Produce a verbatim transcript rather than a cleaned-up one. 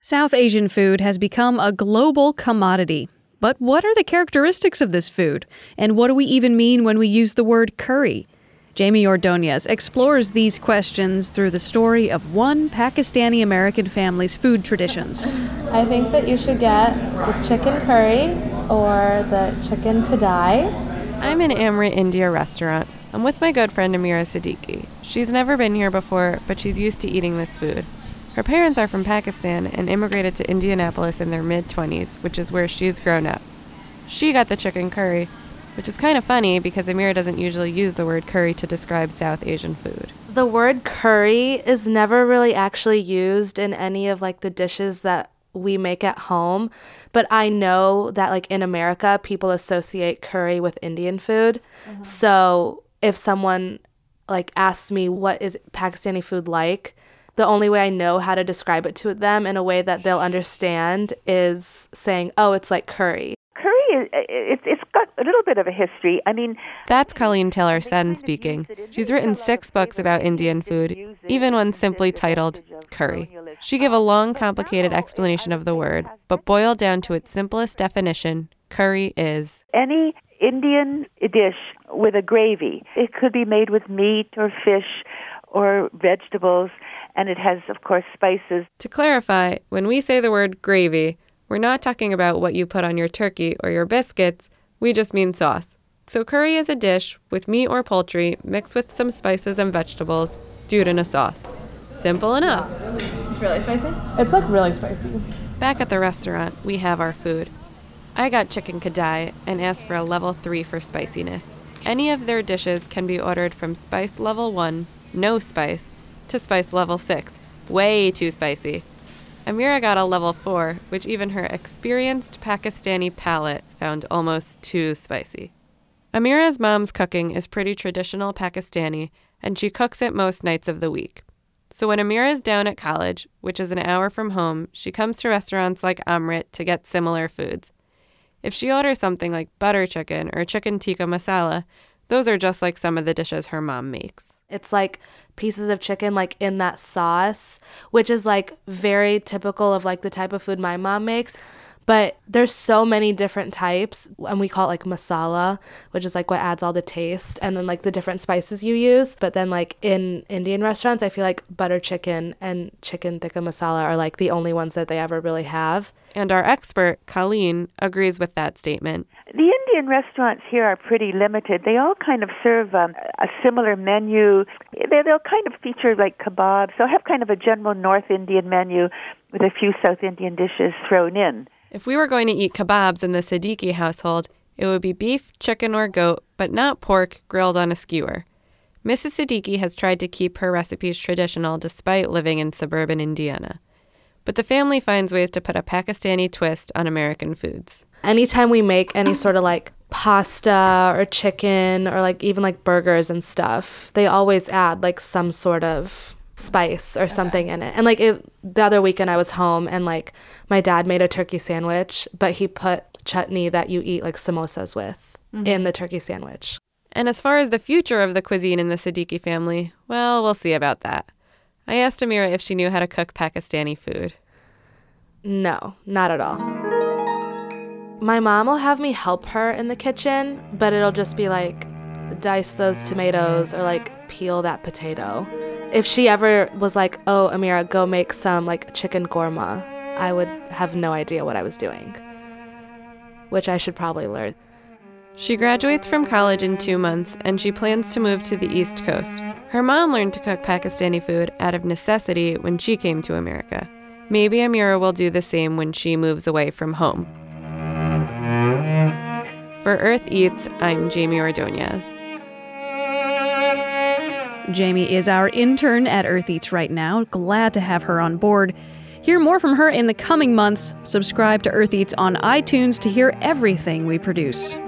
South Asian food has become a global commodity. But what are the characteristics of this food? And what do we even mean when we use the word curry? Jamie Ordonez explores these questions through the story of one Pakistani-American family's food traditions. I think that you should get the chicken curry or the chicken kadai. I'm in Amrit India restaurant. I'm with my good friend Amira Siddiqui. She's never been here before, but she's used to eating this food. Her parents are from Pakistan and immigrated to Indianapolis in their mid-twenties, which is where she's grown up. She got the chicken curry, which is kind of funny because Amira doesn't usually use the word curry to describe South Asian food. The word curry is never really actually used in any of like the dishes that we make at home, but I know that like in America, people associate curry with Indian food. Uh-huh. So if someone like asks me what is Pakistani food like, the only way I know how to describe it to them in a way that they'll understand is saying, oh, it's like curry. Curry, it's it's got a little bit of a history. I mean... That's Colleen Taylor Sen speaking. She's written six books about Indian food, even one simply titled Curry. She gave a long, complicated explanation of the word, but boiled down to its simplest definition, curry is... any Indian dish with a gravy. It could be made with meat or fish or vegetables, and it has, of course, spices. To clarify, when we say the word gravy, we're not talking about what you put on your turkey or your biscuits, we just mean sauce. So curry is a dish with meat or poultry mixed with some spices and vegetables, stewed in a sauce. Simple enough. It's really spicy? It's like really spicy. Back at the restaurant, we have our food. I got chicken kadai and asked for a level three for spiciness. Any of their dishes can be ordered from spice level one, no spice, to spice level six, way too spicy. Amira got a level four, which even her experienced Pakistani palate found almost too spicy. Amira's mom's cooking is pretty traditional Pakistani, and she cooks it most nights of the week. So when Amira is down at college, which is an hour from home, she comes to restaurants like Amrit to get similar foods. If she orders something like butter chicken or chicken tikka masala, those are just like some of the dishes her mom makes. It's like pieces of chicken like in that sauce, which is like very typical of like the type of food my mom makes. But there's so many different types, and we call it like masala, which is like what adds all the taste, and then like the different spices you use. But then like in Indian restaurants, I feel like butter chicken and chicken tikka masala are like the only ones that they ever really have. And our expert, Colleen, agrees with that statement. The Indian restaurants here are pretty limited. They all kind of serve um, a similar menu. They, they'll kind of feature like kebabs. They'll have kind of a general North Indian menu with a few South Indian dishes thrown in. If we were going to eat kebabs in the Siddiqui household, it would be beef, chicken, or goat, but not pork grilled on a skewer. Missus Siddiqui has tried to keep her recipes traditional despite living in suburban Indiana. But the family finds ways to put a Pakistani twist on American foods. Anytime we make any sort of like pasta or chicken or like even like burgers and stuff, they always add like some sort of spice or something in it. And like it, the other weekend I was home and like my dad made a turkey sandwich, but he put chutney that you eat like samosas with mm-hmm. in the turkey sandwich. And as far as the future of the cuisine in the Siddiqui family, well, we'll see about that. I asked Amira if she knew how to cook Pakistani food. No, not at all. My mom will have me help her in the kitchen, but it'll just be like dice those tomatoes or like peel that potato. If she ever was like, oh, Amira, go make some like chicken korma, I would have no idea what I was doing, which I should probably learn. She graduates from college in two months, and she plans to move to the East Coast. Her mom learned to cook Pakistani food out of necessity when she came to America. Maybe Amira will do the same when she moves away from home. For Earth Eats, I'm Jamie Ordonez. Jamie is our intern at Earth Eats right now. Glad to have her on board. Hear more from her in the coming months. Subscribe to Earth Eats on iTunes to hear everything we produce.